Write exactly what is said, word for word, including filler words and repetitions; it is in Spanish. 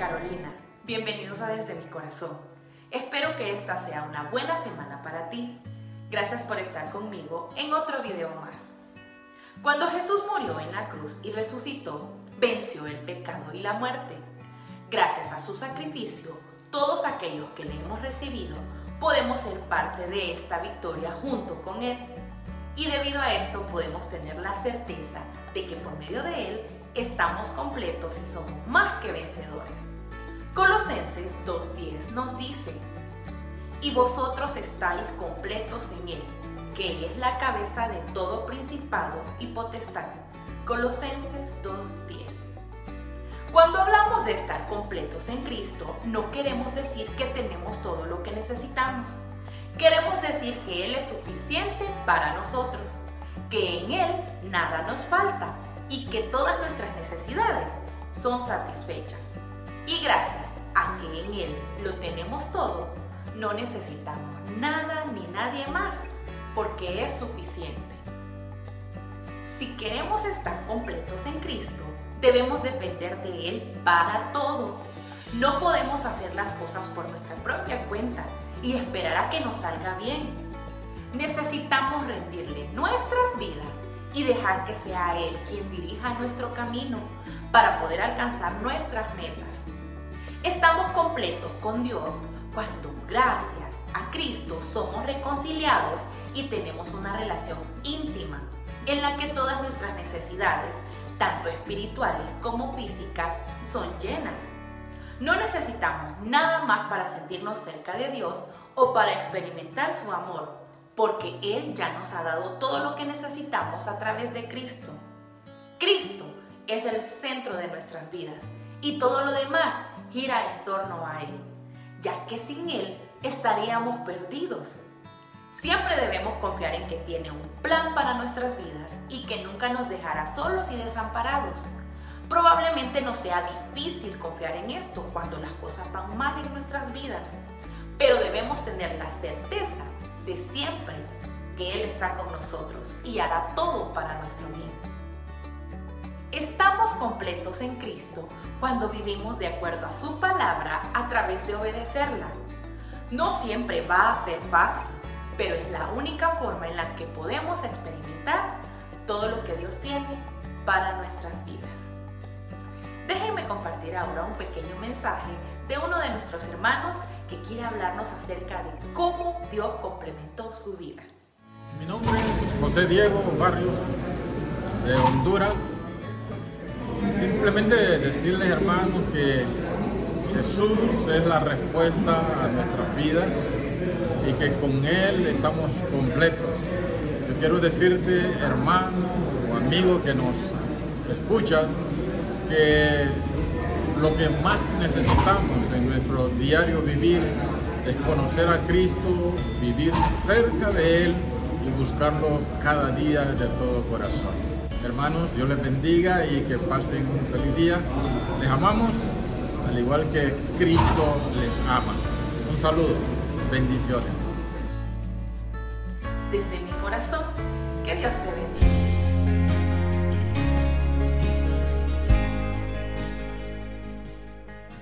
Carolina, bienvenidos a Desde mi Corazón. Espero que esta sea una buena semana para ti. Gracias por estar conmigo en otro video más. Cuando Jesús murió en la cruz y resucitó, venció el pecado y la muerte. Gracias a su sacrificio, todos aquellos que le hemos recibido podemos ser parte de esta victoria junto con Él. Y debido a esto podemos tener la certeza de que por medio de Él estamos completos y somos más que vencedores. Colosenses dos diez nos dice: y vosotros estáis completos en Él, que es la cabeza de todo principado y potestad. Colosenses dos diez. Cuando hablamos de estar completos en Cristo, no queremos decir que tenemos todo lo que necesitamos. Queremos decir que Él es suficiente para nosotros, que en Él nada nos falta y que todas nuestras necesidades son satisfechas. Y gracias a que en Él lo tenemos todo, no necesitamos nada ni nadie más, porque es suficiente. Si queremos estar completos en Cristo, debemos depender de Él para todo. No podemos hacer las cosas por nuestra propia cuenta y esperar a que nos salga bien. Necesitamos rendirle nuestras vidas y dejar que sea Él quien dirija nuestro camino para poder alcanzar nuestras metas. Estamos completos con Dios cuando gracias a Cristo somos reconciliados y tenemos una relación íntima en la que todas nuestras necesidades, tanto espirituales como físicas, son llenas. No necesitamos nada más para sentirnos cerca de Dios o para experimentar su amor, porque Él ya nos ha dado todo lo que necesitamos a través de Cristo. Cristo es el centro de nuestras vidas y todo lo demás gira en torno a Él, ya que sin Él estaríamos perdidos. Siempre debemos confiar en que tiene un plan para nuestras vidas y que nunca nos dejará solos y desamparados. Probablemente nos sea difícil confiar en esto cuando las cosas van mal en nuestras vidas, pero debemos tener la certeza de siempre que Él está con nosotros y hará todo para nuestro bien. Estamos completos en Cristo cuando vivimos de acuerdo a su palabra a través de obedecerla. No siempre va a ser fácil, pero es la única forma en la que podemos experimentar todo lo que Dios tiene para nuestras vidas. Déjenme compartir ahora un pequeño mensaje de uno de nuestros hermanos que quiere hablarnos acerca de cómo Dios complementó su vida. Mi nombre es José Diego Barrios, de Honduras. Simplemente decirles, hermanos, que Jesús es la respuesta a nuestras vidas y que con Él estamos completos. Yo quiero decirte, hermano o amigo que nos escuchas, que lo que más necesitamos en nuestro diario vivir es conocer a Cristo, vivir cerca de Él y buscarlo cada día de todo corazón. Hermanos, Dios les bendiga y que pasen un feliz día. Les amamos, al igual que Cristo les ama. Un saludo, bendiciones. Desde mi corazón, que Dios te bendiga.